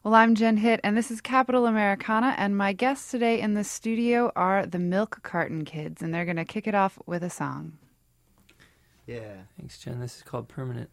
Well, I'm Jen Hitt, and this is Capital Americana, and my guests today in the studio are the Milk Carton Kids, and they're going to kick it off with a song. Yeah. Thanks, Jen. This is called Permanent.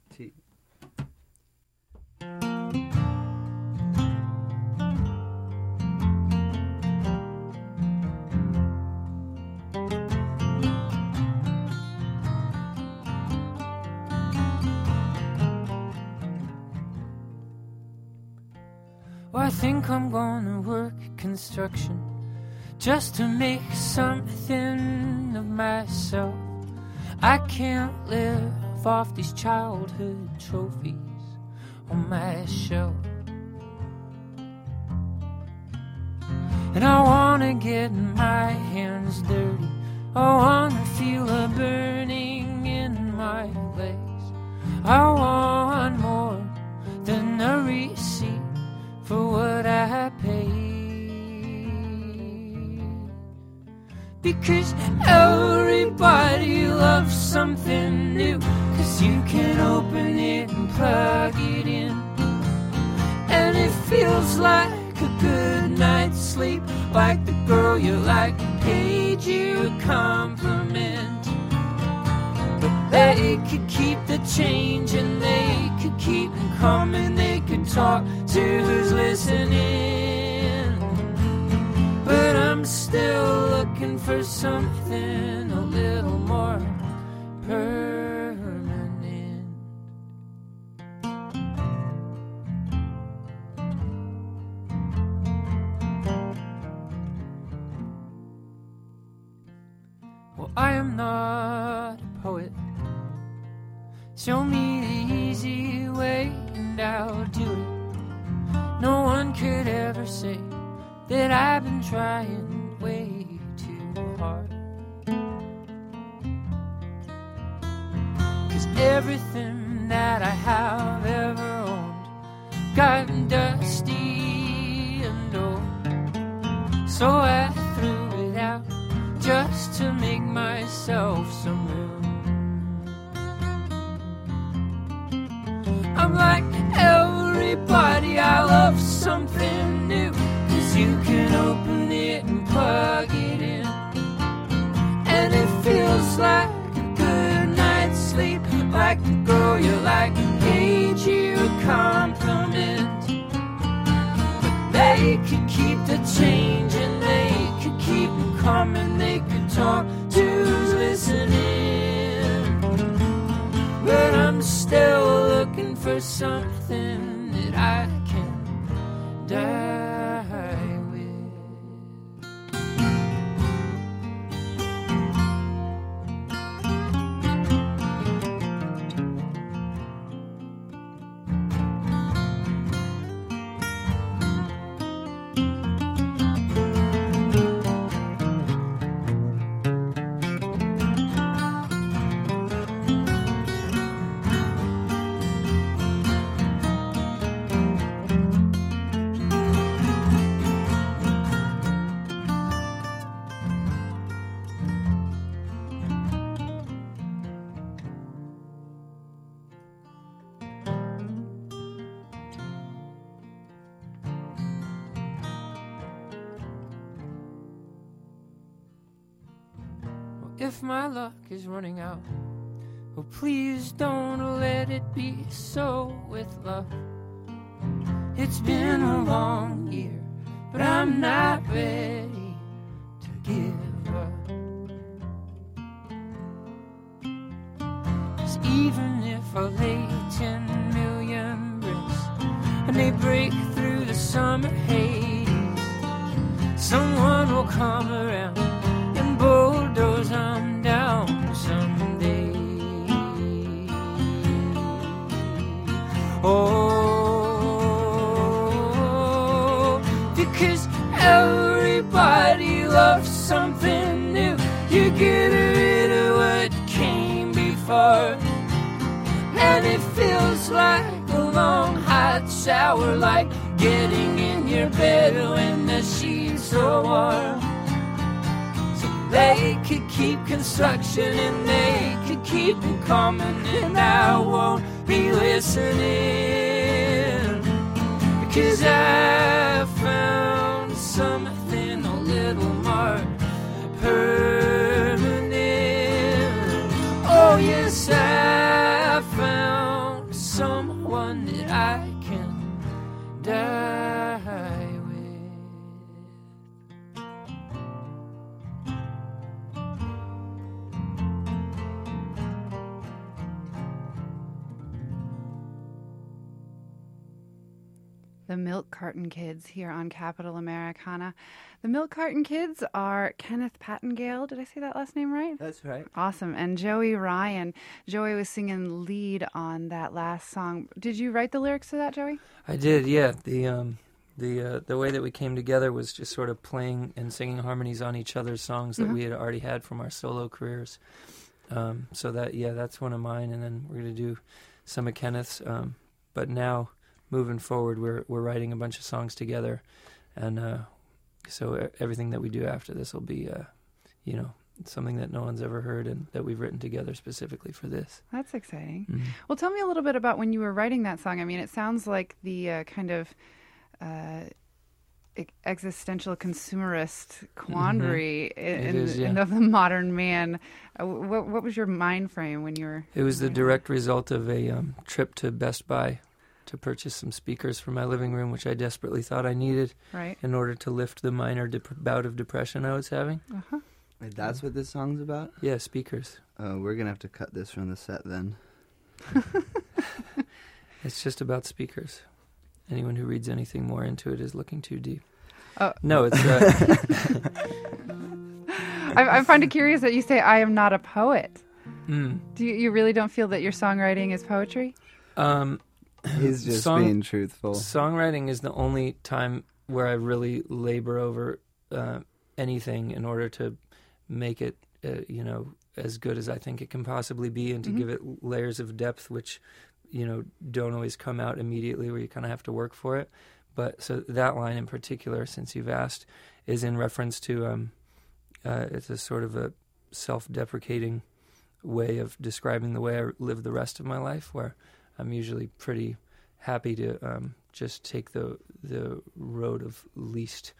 Well, I think I'm gonna work construction just to make something of myself. I can't live off these childhood trophies on my shelf. And I wanna get my hands dirty, I wanna feel a burning in my legs. I want more than a receipt for what I paid. Because everybody loves something new, 'cause you can open it and plug it in, and it feels like a good night's sleep, like the girl you like paid you a compliment. But they could keep the change and they could keep them coming, they could talk to who's listening. But I'm still looking for something a little more permanent. Well, I am not a poet. Show me the easy way and I'll do it. No one could ever say that I've been trying way too hard. 'Cause everything that I have ever owned gotten dusty and old, so I threw it out just to make myself some room. I'm like everybody, I love something new, 'cause you can open it and plug it in, and it feels like a good night's sleep, like the girl you like paid you a compliment. But they could keep the change and they could keep them coming, they could talk to who's listening. But I'm still looking for something that I can die with. If my luck is running out, oh please don't let it be so with love. It's been a long year, but I'm not ready to give up. 'Cause even if I lay 10 million bricks and they break through the summer haze, someone will come around and bulldoze them down someday. Oh, because everybody loves something new. You get rid of what came before, and it feels like a long hot shower, like getting in your bed when the sheets are warm. They could keep construction and they could keep them coming, and I won't be listening. 'cause I found something a little more permanent. Oh yes, I found someone that I can die with. The Milk Carton Kids here on Capital Americana. The Milk Carton Kids are Kenneth Pattengale. Did I say that last name right? That's right. Awesome. And Joey Ryan. Joey was singing lead on that last song. Did you write the lyrics to that, Joey? I did, yeah. The way that we came together was just sort of playing and singing harmonies on each other's songs that we had already had from our solo careers. So that, yeah, that's one of mine, and then we're going to do some of Kenneth's. But now, moving forward, we're writing a bunch of songs together, and so everything that we do after this will be, something that no one's ever heard and that we've written together specifically for this. That's exciting. Mm-hmm. Well, tell me a little bit about when you were writing that song. I mean, it sounds like the kind of existential consumerist quandary in of the modern man. What was your mind frame when you were... It was the direct result of a trip to Best Buy to purchase some speakers for my living room, which I desperately thought I needed in order to lift the minor bout of depression I was having. Uh-huh. Wait, that's what this song's about? Yeah, speakers. Oh, we're going to have to cut this from the set then. It's just about speakers. Anyone who reads anything more into it is looking too deep. Oh. No, it's... I find it curious that you say, I am not a poet. Mm. Do you really don't feel that your songwriting is poetry? He's just being truthful. Songwriting is the only time where I really labor over anything in order to make it, as good as I think it can possibly be, and to give it layers of depth, which, don't always come out immediately, where you kind of have to work for it. But so that line in particular, since you've asked, is in reference to it's a sort of a self-deprecating way of describing the way I live the rest of my life, where I'm usually pretty happy to just take the road of least,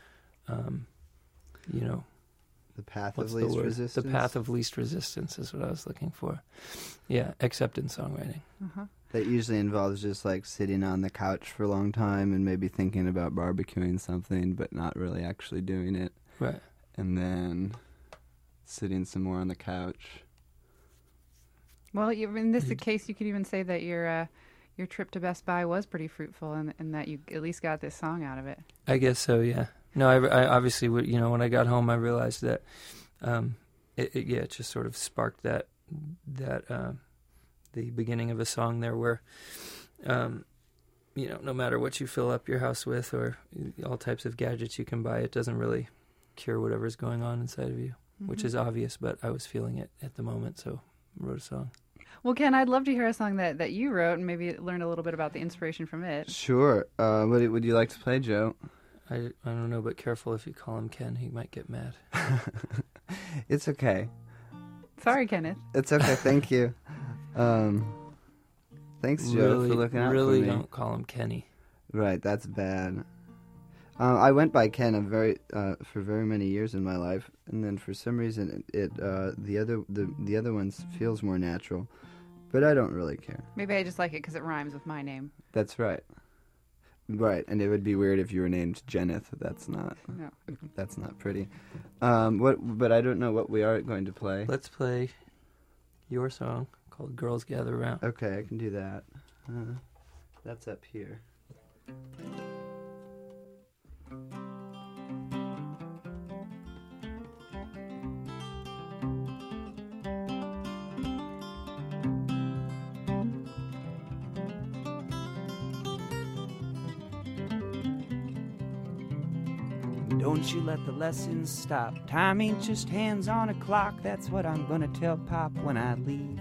the path of least resistance. The path of least resistance is what I was looking for. Yeah, except in songwriting. Uh-huh. That usually involves just like sitting on the couch for a long time and maybe thinking about barbecuing something, but not really actually doing it. Right. And then sitting some more on the couch. Well, in this case, you could even say that your trip to Best Buy was pretty fruitful, and that you at least got this song out of it. I guess so, yeah. No, I obviously, when I got home, I realized that it just sort of sparked that the beginning of a song there, where no matter what you fill up your house with or all types of gadgets you can buy, it doesn't really cure whatever's going on inside of you, which is obvious, but I was feeling it at the moment, so I wrote a song. Well, Ken, I'd love to hear a song that you wrote and maybe learn a little bit about the inspiration from it. Sure. Would you like to play, Joe? I don't know, but careful if you call him Ken, he might get mad. It's okay. Sorry, Kenneth. It's okay, thank you. Thanks, Joe, for looking out for me. Really don't call him Kenny. Right, that's bad. I went by Ken for very many years in my life, and then for some reason the other one feels more natural, but I don't really care. Maybe I just like it because it rhymes with my name. That's right. Right, and it would be weird if you were named Jenneth. That's not pretty. But I don't know what we are going to play. Let's play your song called Girls Gather Round. Okay, I can do that. That's up here. Don't you let the lessons stop. Time ain't just hands on a clock. That's what I'm gonna tell Pop when I leave.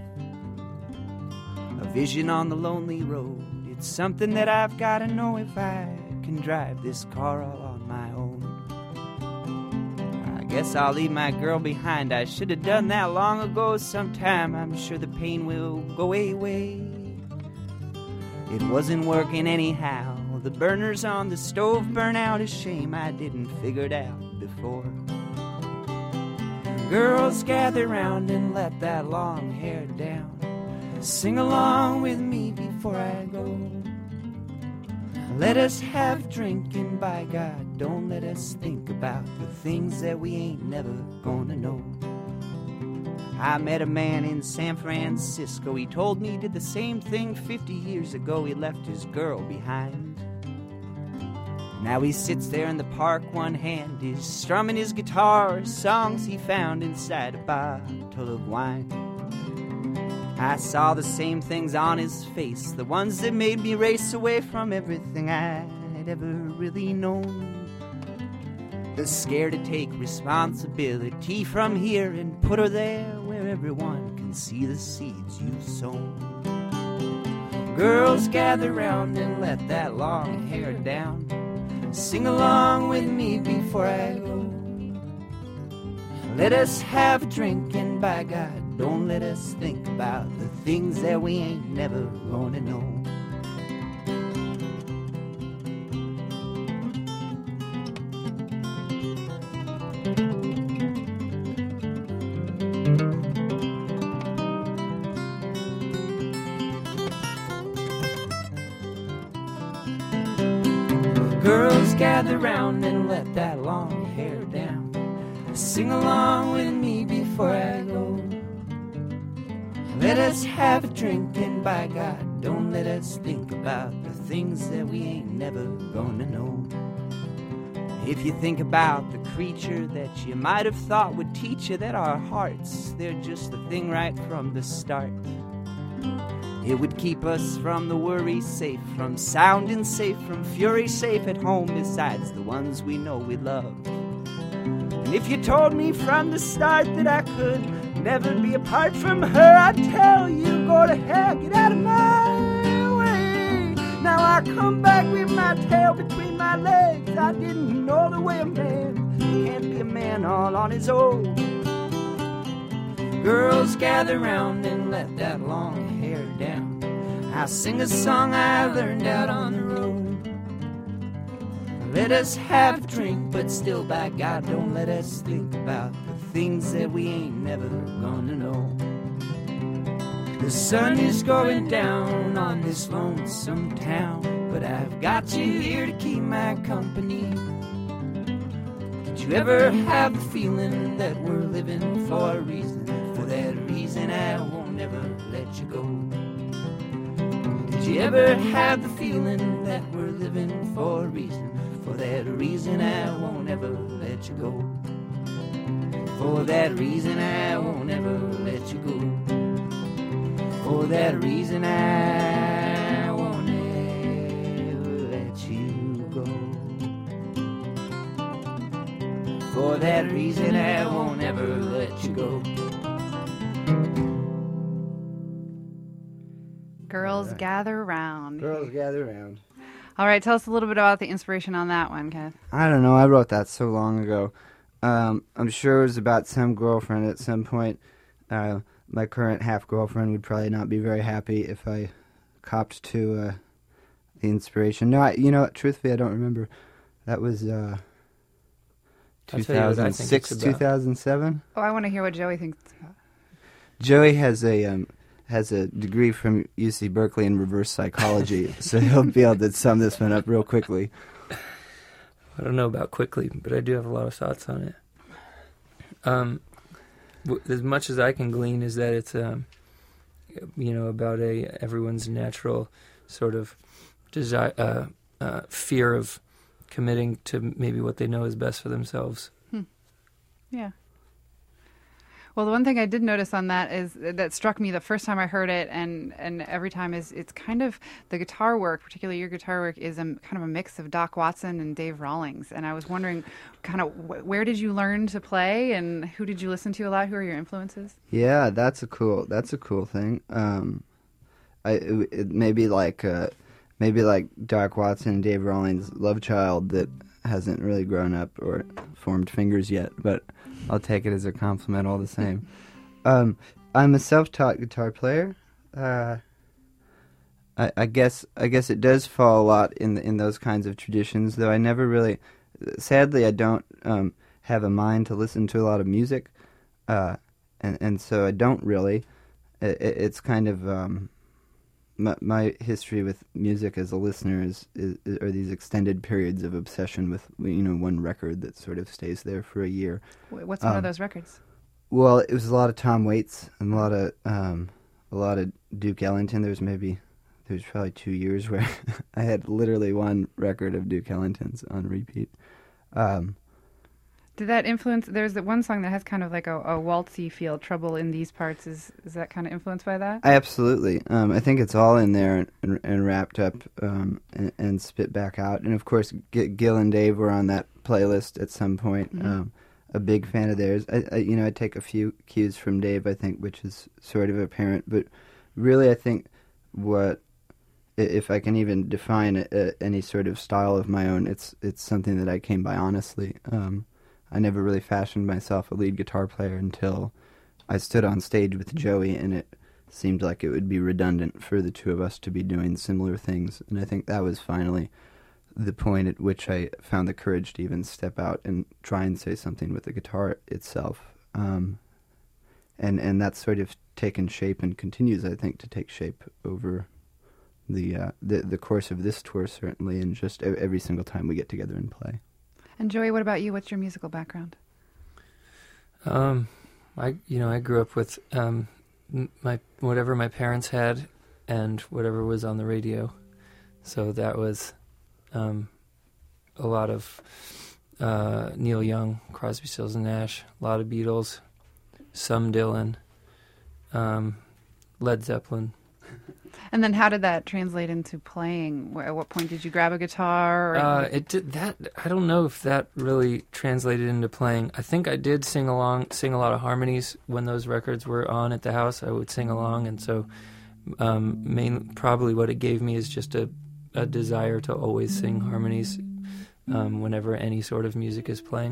A vision on the lonely road. It's something that I've gotta know if I can drive this car all on my own. I guess I'll leave my girl behind. I should have done that long ago sometime. I'm sure the pain will go away. It wasn't working anyhow. now. The burners on the stove burn out. A shame I didn't figure it out before. Girls, gather round and let that long hair down. Sing along with me before I go. Let us have drinking, by God. Don't let us think about the things that we ain't never gonna know. I met a man in San Francisco. He told me he did the same thing 50 years ago. He left his girl behind. Now he sits there in the park, one hand is strumming his guitar, songs he found inside a bottle of wine. I saw the same things on his face, the ones that made me race away from everything I'd ever really known. The scare to take responsibility from here and put her there where everyone can see the seeds you've sown. Girls, gather round and let that long hair down. Sing along with me before I go. Let us have a drink, and by God, don't let us think about the things that we ain't never gonna know. Girls, gather round and let that long hair down. Sing along with me before I go. Let us have a drink, and by God, don't let us think about the things that we ain't never gonna know. If you think about the creature that you might have thought would teach you that our hearts, they're just the thing right from the start. It would keep us from the worry safe, from sounding safe, from fury safe at home besides the ones we know we love. And if you told me from the start that I could never be apart from her, I'd tell you, go to hell, get out of my way. Now I come back with my tail between my legs. I didn't know the way a man can't be a man all on his own. Girls, gather round and let that long hair down. I'll sing a song I learned out on the road. Let us have a drink, but still, by God, don't let us think about the things that we ain't never gonna know. The sun is going down on this lonesome town, but I've got you here to keep my company. Did you ever have the feeling that we're living for a reason? For that reason I won't ever let you go. Did you ever have the feeling that we're living for a reason? For that reason I won't ever let you go. For that reason I won't ever let you go. For that reason I won't ever let you go. For that reason I won't ever let you go. Girls, gather round. Girls, gather round. All right, tell us a little bit about the inspiration on that one, Kenneth. I don't know. I wrote that so long ago. I'm sure it was about some girlfriend at some point. My current half-girlfriend would probably not be very happy if I copped to the inspiration. No, truthfully, I don't remember. That was 2006, 2007. Oh, I want to hear what Joey thinks about. Joey has a degree from UC Berkeley in reverse psychology, so he'll be able to sum this one up real quickly. I don't know about quickly, but I do have a lot of thoughts on it. As much as I can glean is that it's, about everyone's natural sort of desire, fear of committing to maybe what they know is best for themselves. Yeah. Well, the one thing I did notice on that is that struck me the first time I heard it, and every time is it's kind of the guitar work, particularly your guitar work, is kind of a mix of Doc Watson and Dave Rawlings. And I was wondering, kind of where did you learn to play, and who did you listen to a lot? Who are your influences? Yeah, that's a cool thing. It may be like Doc Watson and Dave Rawlings' love child that hasn't really grown up or formed fingers yet, but I'll take it as a compliment all the same. I'm a self-taught guitar player. I guess it does fall a lot in those kinds of traditions, though I never really. Sadly, I don't have a mind to listen to a lot of music, and so I don't really. It's kind of my history with music as a listener are these extended periods of obsession with one record that sort of stays there for a year. What's one of those records? Well, it was a lot of Tom Waits and a lot of Duke Ellington. There was probably 2 years where I had literally one record of Duke Ellington's on repeat. Did that influence? There's the one song that has kind of like a waltzy feel. Trouble in These Parts is that kind of influenced by that? Absolutely. I think it's all in there and wrapped up and spit back out. And of course, Gil and Dave were on that playlist at some point. Mm-hmm. A big fan of theirs. I take a few cues from Dave, I think, which is sort of apparent. But really, I think if I can even define any sort of style of my own, it's something that I came by honestly. I never really fashioned myself a lead guitar player until I stood on stage with Joey, and it seemed like it would be redundant for the two of us to be doing similar things. And I think that was finally the point at which I found the courage to even step out and try and say something with the guitar itself. And that's sort of taken shape and continues, I think, to take shape over the course of this tour, certainly, and just every single time we get together and play. And Joey, what about you? What's your musical background? I grew up with whatever my parents had and whatever was on the radio. So that was a lot of Neil Young, Crosby, Stills and Nash, a lot of Beatles, some Dylan, Led Zeppelin. And then how did that translate into playing? At what point did you grab a guitar? It did that. I don't know if that really translated into playing. I think I did sing a lot of harmonies when those records were on at the house. I would sing along, and so probably what it gave me is just a desire to always sing harmonies whenever any sort of music is playing.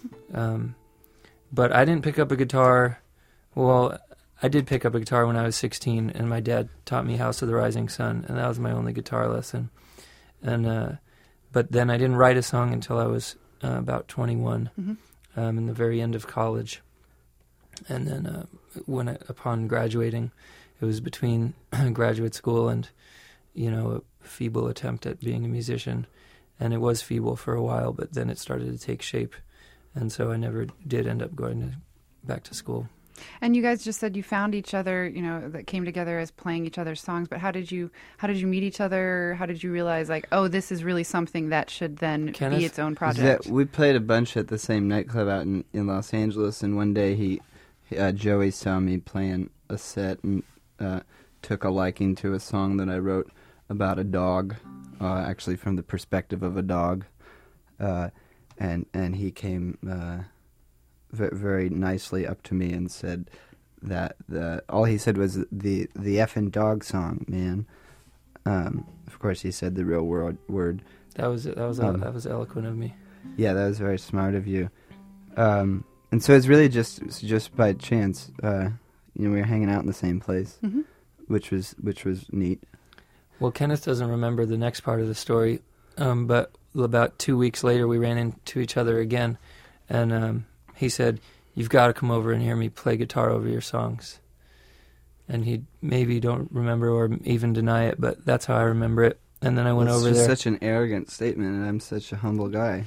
But I didn't pick up a guitar. Well, I did pick up a guitar when I was 16, and my dad taught me House of the Rising Sun, and that was my only guitar lesson. And but then I didn't write a song until I was about 21, in the very end of college. And then upon graduating, it was between graduate school and, a feeble attempt at being a musician. And it was feeble for a while, but then it started to take shape. And so I never did end up going back to school. And you guys just said you found each other, that came together as playing each other's songs. But how did you meet each other? How did you realize, this is really something that should then be its own project? We played a bunch at the same nightclub out in Los Angeles, and one day Joey saw me playing a set and took a liking to a song that I wrote about a dog, actually from the perspective of a dog, and he came very nicely up to me and said that all he said was the effing dog song, man. Of course, he said the real word. That was eloquent of me. Yeah, that was very smart of you. And so it's really just by chance. We were hanging out in the same place, which was neat. Well, Kenneth doesn't remember the next part of the story, but about 2 weeks later, we ran into each other again, and he said, "You've got to come over and hear me play guitar over your songs." And he maybe don't remember or even deny it, but that's how I remember it. And then I went over there. It's such an arrogant statement, and I'm such a humble guy.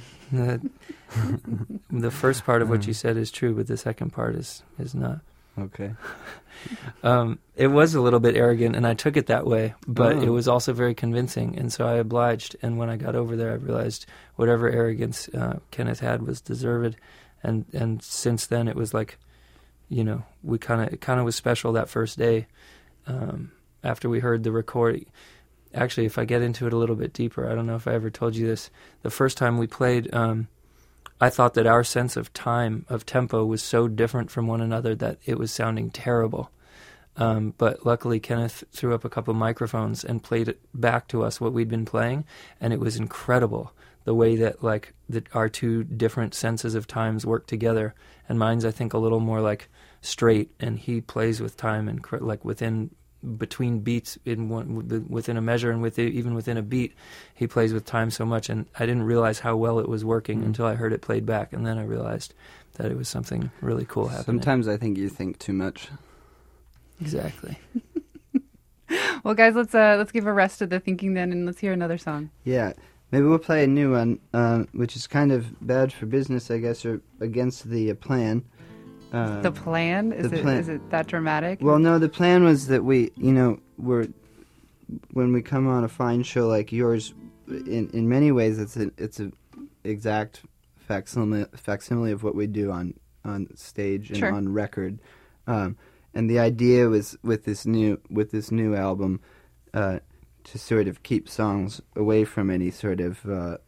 The first part of what you said is true, but the second part is not. Okay. It was a little bit arrogant, and I took it that way, but it was also very convincing, and so I obliged. And when I got over there, I realized whatever arrogance Kenneth had was deserved. And since then, it was like, it kind of was special that first day after we heard the recording. Actually, if I get into it a little bit deeper, I don't know if I ever told you this. The first time we played, I thought that our sense of time, of tempo, was so different from one another that it was sounding terrible. But luckily, Kenneth threw up a couple microphones and played it back to us what we'd been playing, and it was incredible. The way that our two different senses of times work together, and mine's I think a little more straight, and he plays with time and within between beats within a measure and even within a beat, he plays with time so much, and I didn't realize how well it was working until I heard it played back, and then I realized that it was something really cool happening. Sometimes I think you think too much. Exactly. Well, guys, let's give a rest to the thinking then, and let's hear another song. Yeah, maybe we'll play a new one, which is kind of bad for business, I guess, or against the plan. The plan? Is it that dramatic? Well, no, the plan was that we, when we come on a fine show like yours, in many ways it's a exact facsimile of what we do on stage and on record. And the idea was with this new album to sort of keep songs away from any sort of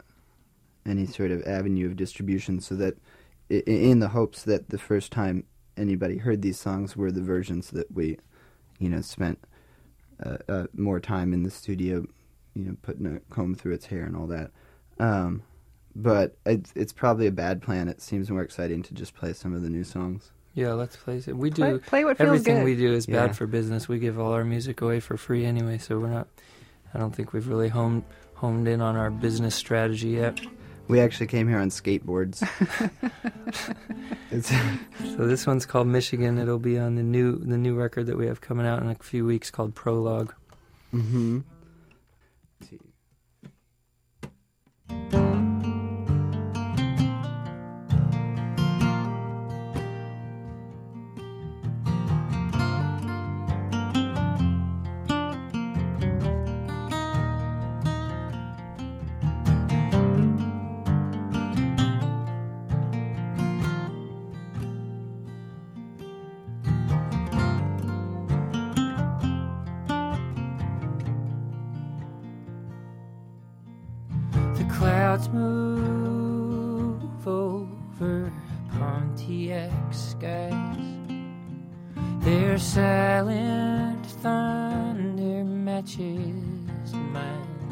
avenue of distribution, so that in the hopes that the first time anybody heard these songs were the versions that we, spent more time in the studio, putting a comb through its hair and all that. But it's probably a bad plan. It seems more exciting to just play some of the new songs. Yeah, let's play it. We do play what feels everything good. we do is bad for business. We give all our music away for free anyway, so we're not. I don't think we've really honed in on our business strategy yet. We actually came here on skateboards. So this one's called Michigan. It'll be on the new record that we have coming out in a few weeks called Prologue. Mm-hmm. Clouds move over Pontiac skies. Their silent thunder matches mine.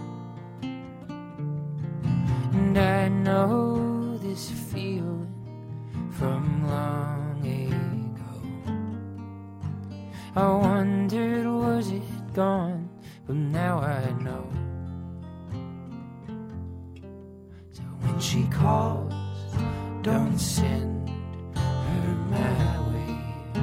And I know this feeling from long ago. I wondered, was it gone? But now I know. When she calls, don't send her my way.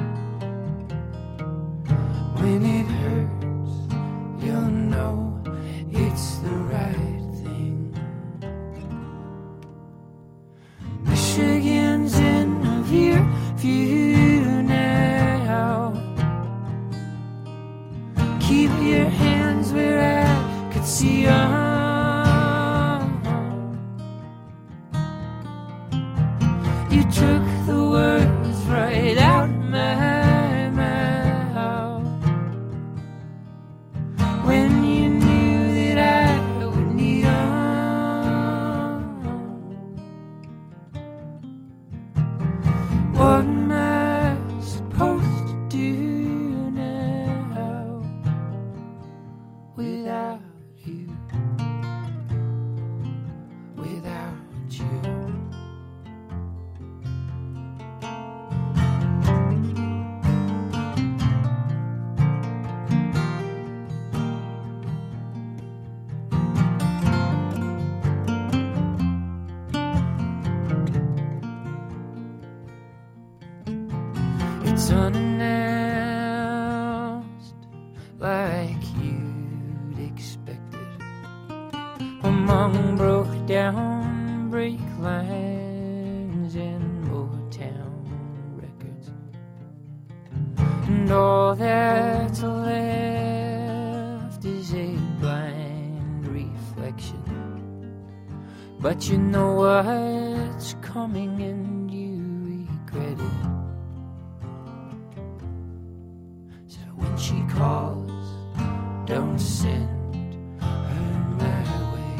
When it hurts, you'll know it's the right thing. Michigan's in your view now. Keep your hands where I could see them. You took the words right out my mouth when you knew that I would need them. What am I supposed to do now without you? Without you. It's unannounced, like you'd expected, among broke down brake lines and Motown records. And all that's left is a blind reflection. But you know what's coming and you regret it. When she calls, don't send her my way.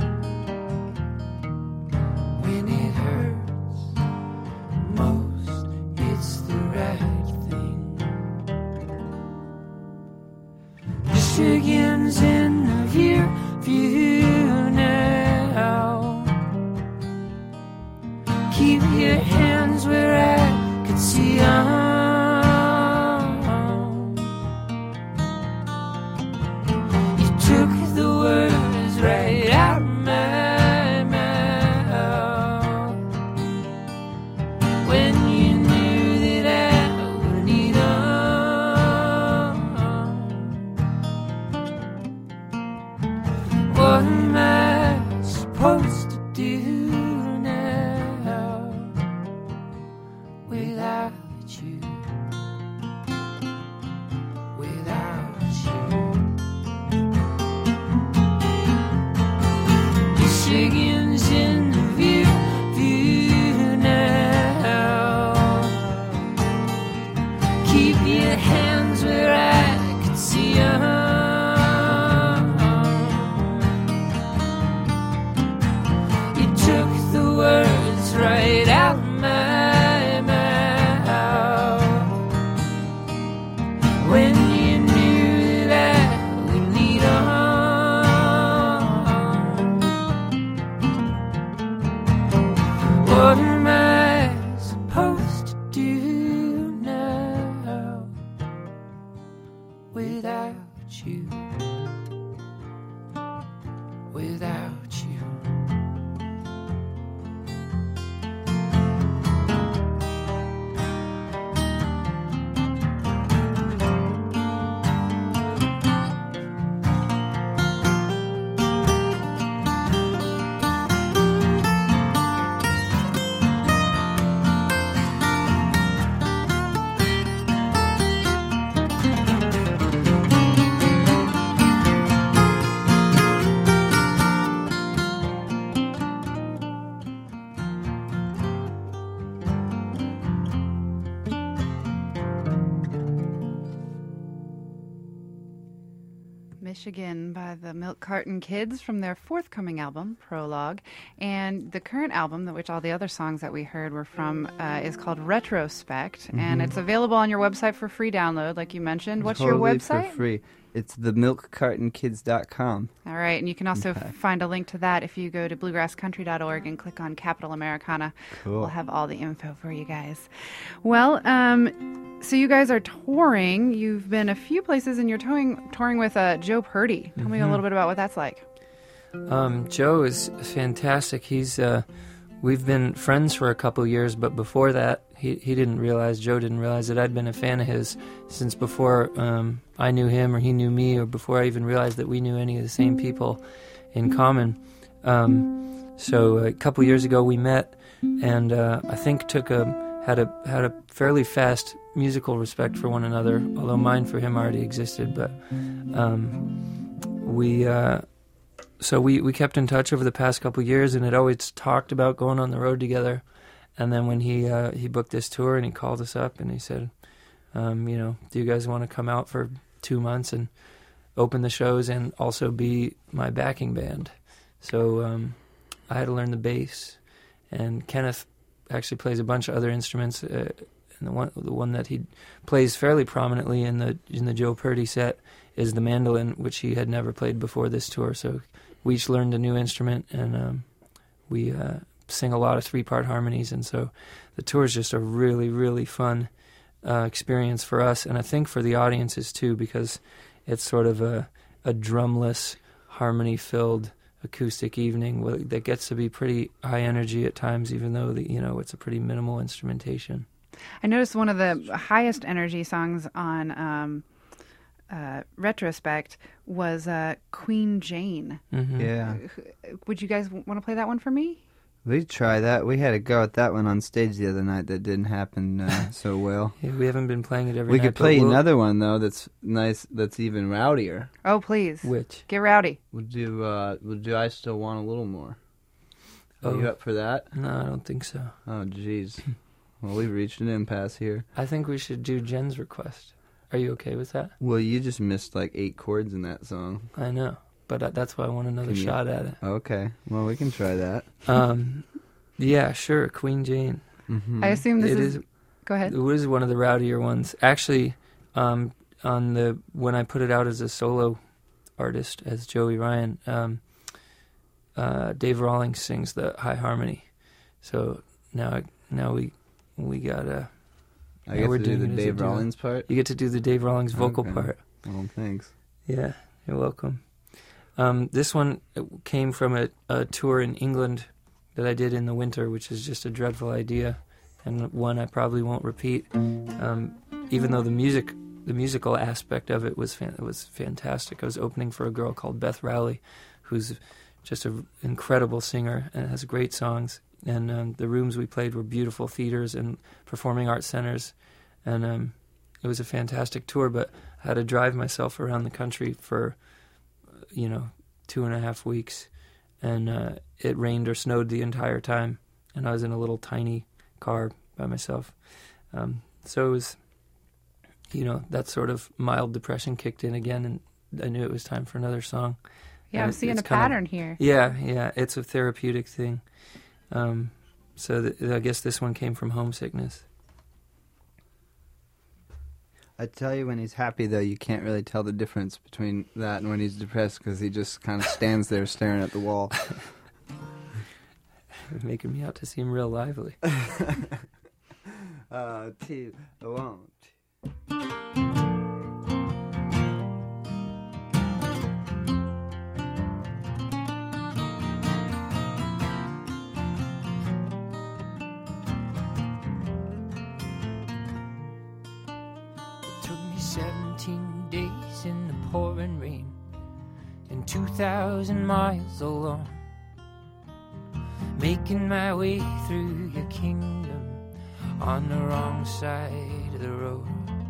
When it hurts most, it's the right thing. Michigan's in the view now. Keep your hands where I could see them. supposed to do now without you? Without you. Michigan's in the view now. Keep your hands where I can see 'em. Words right out my mouth when you knew that I would lead on. What am I supposed to do now without you? Without you. Michigan by the Milk Carton Kids from their forthcoming album, Prologue. And the current album, which all the other songs that we heard were from, is called Retrospect. And it's available on your website for free download, like you mentioned. What's your website? For free. It's themilkcartonkids.com. All right, and you can also find a link to that if you go to bluegrasscountry.org and click on Capital Americana. Cool. We'll have all the info for you guys. Well, so you guys are touring. You've been a few places, and you're touring with Joe Purdy. Tell me a little bit about what that's like. Joe is fantastic. We've been friends for a couple years, but before that, Joe didn't realize that I'd been a fan of his since before I knew him or he knew me, or before I even realized that we knew any of the same people in common. So a couple years ago we met, and I think had a fairly fast musical respect for one another, although mine for him already existed. But we kept in touch over the past couple years, and had always talked about going on the road together. And then when he booked this tour, and he called us up and he said, do you guys want to come out for 2 months and open the shows and also be my backing band? So I had to learn the bass, and Kenneth actually plays a bunch of other instruments. And the one that he plays fairly prominently in the Joe Purdy set is the mandolin, which he had never played before this tour. So we each learned a new instrument, and we sing a lot of 3-part harmonies. And so the tour is just a really, really fun experience for us, and I think for the audiences too, because it's sort of a drumless, harmony-filled acoustic evening that gets to be pretty high energy at times, even though it's a pretty minimal instrumentation. I noticed one of the highest energy songs on Retrospect was Queen Jane. Mm-hmm. Yeah. Would you guys want to play that one for me? We try that. We had a go at that one on stage the other night that didn't happen so well. Yeah, we haven't been playing it every night. We could play another one, though, that's nice, that's even rowdier. Oh, please. Which? Get rowdy. We'll do I Still Want a Little More. Are you up for that? No, I don't think so. Oh, jeez. Well, we've reached an impasse here. I think we should do Jen's request. Are you okay with that? Well, you just missed like 8 chords in that song. I know, but that's why I want another shot at it. Okay, well, we can try that. Yeah, sure, Queen Jane. Mm-hmm. I assume this is... Go ahead. It was one of the rowdier ones. Actually, when I put it out as a solo artist, as Joey Ryan, Dave Rawlings sings the high harmony. So now we got I get to do the Dave Rawlings part? You get to do the Dave Rawlings vocal part. Well, thanks. Yeah, you're welcome. This one came from a tour in England that I did in the winter, which is just a dreadful idea, and one I probably won't repeat. Even though the musical aspect of it was fantastic. I was opening for a girl called Beth Rowley, who's just an incredible singer and has great songs. And the rooms we played were beautiful theaters and performing arts centers. And it was a fantastic tour, but I had to drive myself around the country for, 2.5 weeks. And it rained or snowed the entire time. And I was in a little tiny car by myself. So it was, that sort of mild depression kicked in again, and I knew it was time for another song. Yeah, And I'm seeing a it's kind of- pattern here. Yeah, it's a therapeutic thing. So I guess this one came from homesickness. I tell you, when he's happy, though, you can't really tell the difference between that and when he's depressed, because he just kind of stands there staring at the wall. Making me out to seem real lively. 2, 1, 2. It took me 17 days in the pouring rain and 2,000 miles alone, making my way through your kingdom on the wrong side of the road,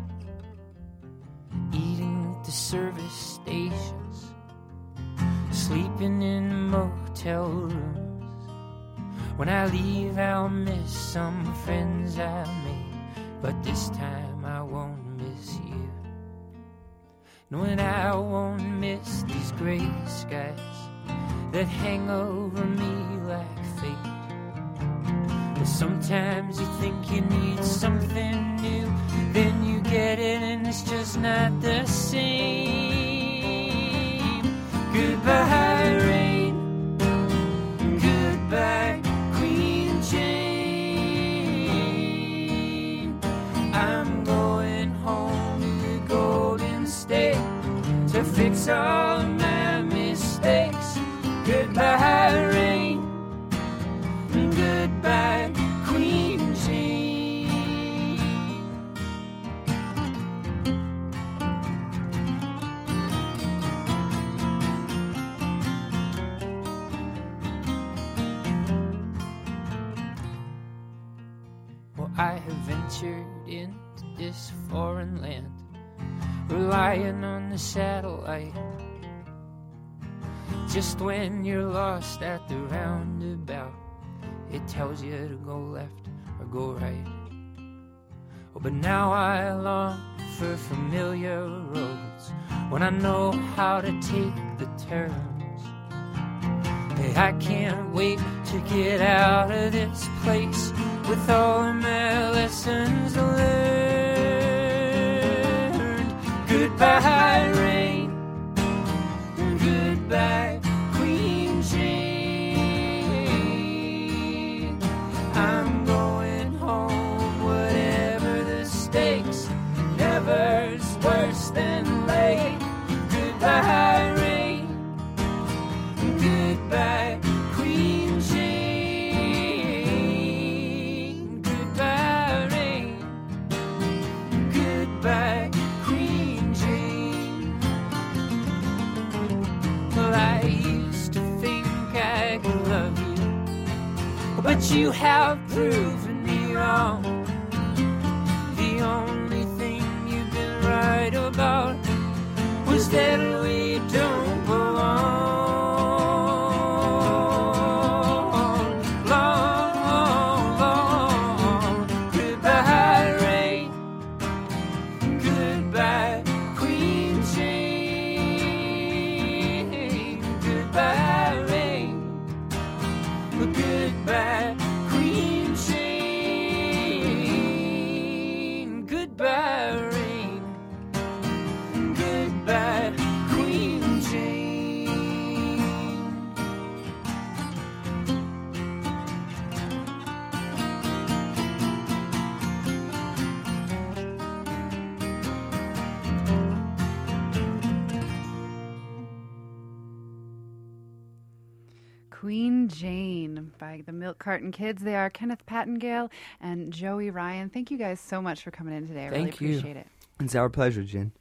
eating at the service stations, sleeping in the motel rooms. When I leave, I'll miss some friends I made, but this time I won't miss you. Knowing I won't miss these gray skies that hang over me like fate. But sometimes you think you need something new, then you get it and it's just not the same. Goodbye rain, goodbye Queen Jane. I'm going home to the Golden State to fix all my mistakes. Goodbye rain, goodbye Queen Jane. Well, I have ventured into this foreign land, relying on the satellite. Just when you're lost at the roundabout, it tells you to go left or go right. Oh, but now I long for familiar roads when I know how to take the turns. Hey, I can't wait to get out of this place with all of my lessons learned. Goodbye rain, goodbye Queen Jane. I'm going home, whatever the stakes. Never's worse than late. Goodbye rain, goodbye Queen Jane. Goodbye rain, goodbye Queen Jane. Well, I used to think I could love you, but you have proven me wrong. The only thing you've been right about was that we don't belong. Long, long, goodbye rain, goodbye Queen Jane. Goodbye rain, goodbye Queen Jane. Goodbye rain, goodbye Queen Jane. Queen Jane by the Milk Carton Kids. They are Kenneth Pattengale and Joey Ryan. Thank you guys so much for coming in today. I really Thank you. appreciate it. It's our pleasure, Jen.